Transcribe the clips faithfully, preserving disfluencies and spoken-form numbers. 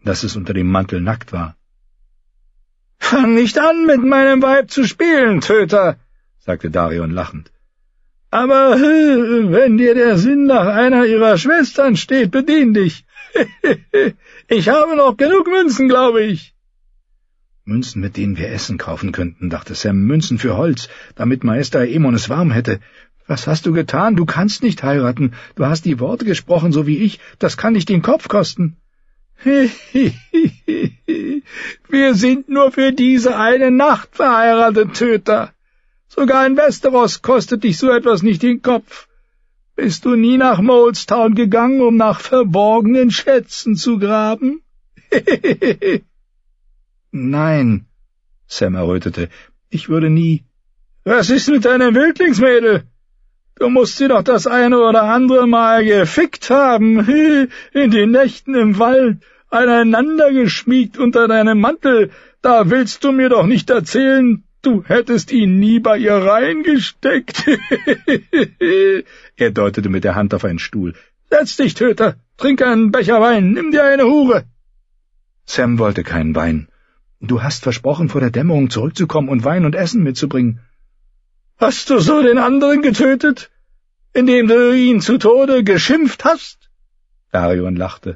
dass es unter dem Mantel nackt war. »Fang nicht an, mit meinem Weib zu spielen, Töter«, sagte Darion lachend. »Aber wenn dir der Sinn nach einer ihrer Schwestern steht, bedien dich. Ich habe noch genug Münzen, glaube ich.« »Münzen, mit denen wir Essen kaufen könnten«, dachte Sam, »Münzen für Holz, damit Meister Aemon es warm hätte. Was hast du getan? Du kannst nicht heiraten. Du hast die Worte gesprochen, so wie ich. Das kann dich den Kopf kosten.« »Wir sind nur für diese eine Nacht verheiratet, Töter. Sogar in Westeros kostet dich so etwas nicht den Kopf. Bist du nie nach Molestown gegangen, um nach verborgenen Schätzen zu graben?« »Nein«, Sam errötete, »ich würde nie.« »Was ist mit deinem Wildlingsmädel? Du musst sie doch das eine oder andere Mal gefickt haben, in den Nächten im Wald, aneinander geschmiegt unter deinem Mantel. Da willst du mir doch nicht erzählen, du hättest ihn nie bei ihr reingesteckt.« Er deutete mit der Hand auf einen Stuhl. »Setz dich, Töter, trink einen Becher Wein, nimm dir eine Hure.« Sam wollte keinen Wein. »Du hast versprochen, vor der Dämmerung zurückzukommen und Wein und Essen mitzubringen.« »Hast du so den anderen getötet, indem du ihn zu Tode geschimpft hast?« Darion lachte.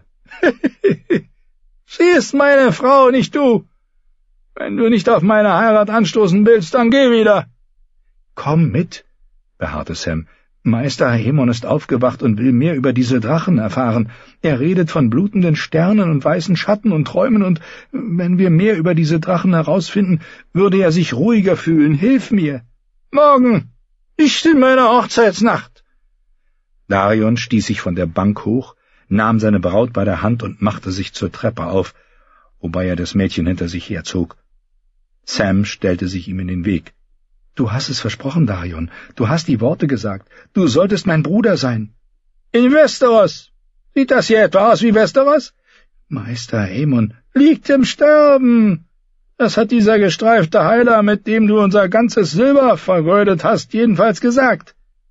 »Sie ist meine Frau, nicht du. Wenn du nicht auf meine Heirat anstoßen willst, dann geh wieder.« »Komm mit«, beharrte Sam. »Meister Aemon ist aufgewacht und will mehr über diese Drachen erfahren. Er redet von blutenden Sternen und weißen Schatten und Träumen, und wenn wir mehr über diese Drachen herausfinden, würde er sich ruhiger fühlen. Hilf mir.« »Morgen, nicht in meiner Hochzeitsnacht.« Darion stieß sich von der Bank hoch, nahm seine Braut bei der Hand und machte sich zur Treppe auf, wobei er das Mädchen hinter sich herzog. Sam stellte sich ihm in den Weg. »Du hast es versprochen, Darion. Du hast die Worte gesagt. Du solltest mein Bruder sein.« »In Westeros. Sieht das hier etwa aus wie Westeros?« »Meister Aemon liegt im Sterben. Das hat dieser gestreifte Heiler, mit dem du unser ganzes Silber vergeudet hast, jedenfalls gesagt.«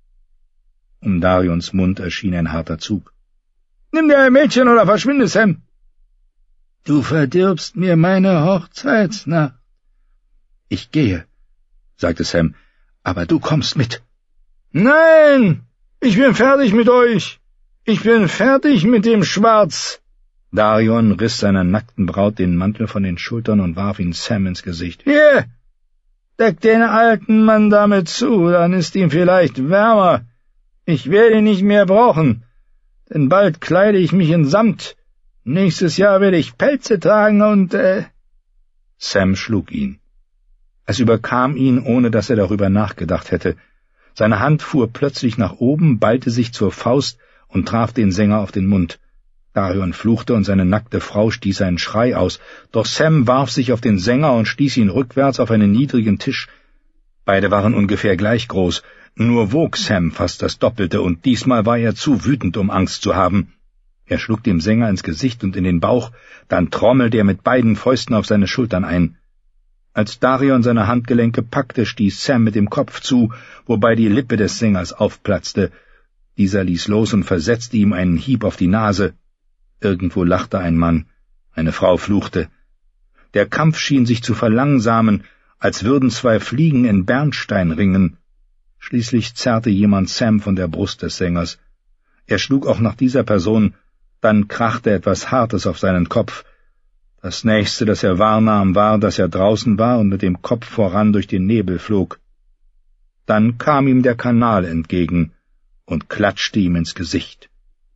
Um Darions Mund erschien ein harter Zug. »Nimm dir ein Mädchen oder verschwinde, Sam.« »Du verdirbst mir meine Hochzeitsnacht.« »Ich gehe«, sagte Sam, »aber du kommst mit.« »Nein, ich bin fertig mit euch. Ich bin fertig mit dem Schwarz.« Darion riss seiner nackten Braut den Mantel von den Schultern und warf ihn Sam ins Gesicht. »Hier, deck den alten Mann damit zu, dann ist ihm vielleicht wärmer. Ich werde ihn nicht mehr brauchen, denn bald kleide ich mich in Samt. Nächstes Jahr werde ich Pelze tragen und, äh... Sam schlug ihn. Es überkam ihn, ohne dass er darüber nachgedacht hätte. Seine Hand fuhr plötzlich nach oben, ballte sich zur Faust und traf den Sänger auf den Mund. Darion fluchte und seine nackte Frau stieß einen Schrei aus, doch Sam warf sich auf den Sänger und stieß ihn rückwärts auf einen niedrigen Tisch. Beide waren ungefähr gleich groß, nur wog Sam fast das Doppelte, und diesmal war er zu wütend, um Angst zu haben. Er schlug dem Sänger ins Gesicht und in den Bauch, dann trommelte er mit beiden Fäusten auf seine Schultern ein. Als Darion seine Handgelenke packte, stieß Sam mit dem Kopf zu, wobei die Lippe des Sängers aufplatzte. Dieser ließ los und versetzte ihm einen Hieb auf die Nase. Irgendwo lachte ein Mann, eine Frau fluchte. Der Kampf schien sich zu verlangsamen, als würden zwei Fliegen in Bernstein ringen. Schließlich zerrte jemand Sam von der Brust des Sängers. Er schlug auch nach dieser Person, dann krachte etwas Hartes auf seinen Kopf. Das Nächste, das er wahrnahm, war, dass er draußen war und mit dem Kopf voran durch den Nebel flog. Dann kam ihm der Kanal entgegen und klatschte ihm ins Gesicht.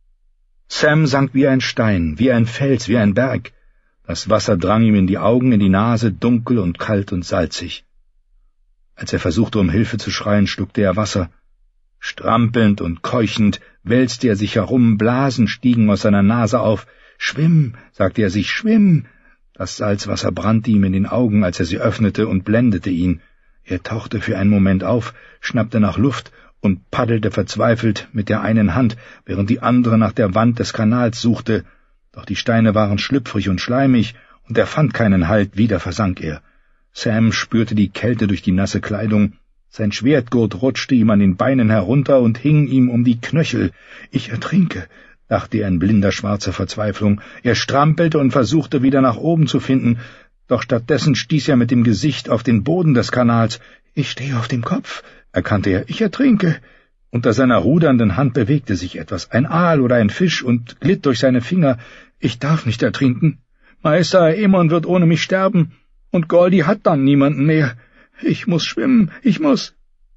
Sam sank wie ein Stein, wie ein Fels, wie ein Berg. Das Wasser drang ihm in die Augen, in die Nase, dunkel und kalt und salzig. Als er versuchte, um Hilfe zu schreien, schluckte er Wasser. Strampelnd und keuchend wälzte er sich herum, Blasen stiegen aus seiner Nase auf. »Schwimm«, sagte er sich, »schwimm!« Das Salzwasser brannte ihm in den Augen, als er sie öffnete, und blendete ihn. Er tauchte für einen Moment auf, schnappte nach Luft und paddelte verzweifelt mit der einen Hand, während die andere nach der Wand des Kanals suchte. Doch die Steine waren schlüpfrig und schleimig, und er fand keinen Halt, wieder versank er. Sam spürte die Kälte durch die nasse Kleidung. Sein Schwertgurt rutschte ihm an den Beinen herunter und hing ihm um die Knöchel. »Ich ertrinke«, dachte er in blinder schwarzer Verzweiflung. Er strampelte und versuchte, wieder nach oben zu finden, doch stattdessen stieß er mit dem Gesicht auf den Boden des Kanals. »Ich stehe auf dem Kopf«, erkannte er, »ich ertrinke.« Unter seiner rudernden Hand bewegte sich etwas, ein Aal oder ein Fisch, und glitt durch seine Finger. »Ich darf nicht ertrinken. Meister Aemon wird ohne mich sterben, und Goldi hat dann niemanden mehr. Ich muss schwimmen, ich muss.«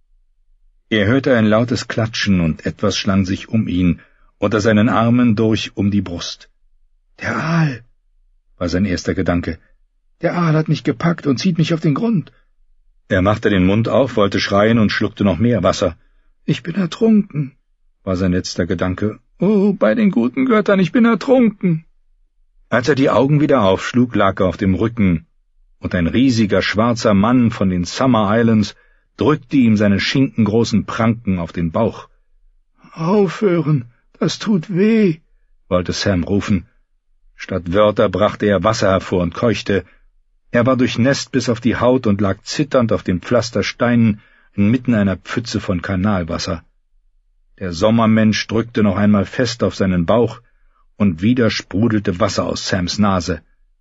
Er hörte ein lautes Klatschen, und etwas schlang sich um ihn, unter seinen Armen durch um die Brust. »Der Aal«, war sein erster Gedanke. »Der Aal hat mich gepackt und zieht mich auf den Grund.« Er machte den Mund auf, wollte schreien und schluckte noch mehr Wasser. »Ich bin ertrunken«, war sein letzter Gedanke. »Oh, bei den guten Göttern, ich bin ertrunken.« Als er die Augen wieder aufschlug, lag er auf dem Rücken, und ein riesiger schwarzer Mann von den Summer Islands drückte ihm seine schinkengroßen Pranken auf den Bauch. »Aufhören, das tut weh«, wollte Sam rufen. Statt Wörter brachte er Wasser hervor und keuchte. Er war durchnässt bis auf die Haut und lag zitternd auf den Pflastersteinen inmitten einer Pfütze von Kanalwasser. Der Sommermensch drückte noch einmal fest auf seinen Bauch, und wieder sprudelte Wasser aus Sams Nase.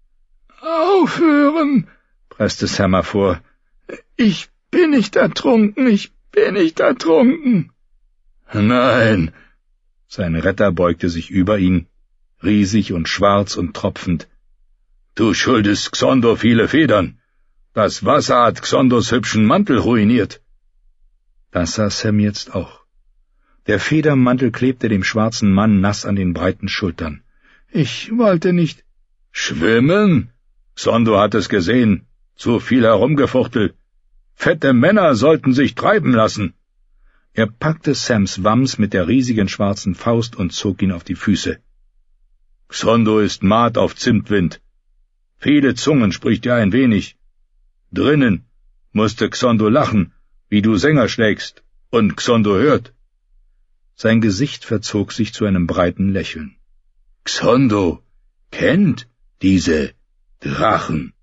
»Aufhören«, presste Sam hervor. »Ich bin nicht ertrunken, ich bin nicht ertrunken.« »Nein!« Sein Retter beugte sich über ihn, riesig und schwarz und tropfend. »Du schuldest Xondor viele Federn. Das Wasser hat Xondors hübschen Mantel ruiniert.« Das sah Sam jetzt auch. Der Federmantel klebte dem schwarzen Mann nass an den breiten Schultern. »Ich wollte nicht.« »Schwimmen? Xondor hat es gesehen. Zu viel herumgefuchtelt. Fette Männer sollten sich treiben lassen.« Er packte Sams Wams mit der riesigen schwarzen Faust und zog ihn auf die Füße. »Xondor ist Maat auf Zimtwind. Viele Zungen spricht er ein wenig. Drinnen musste Xondor lachen, wie du Sänger schlägst, und Xondor hört.« Sein Gesicht verzog sich zu einem breiten Lächeln. »Xondor kennt diese Drachen.«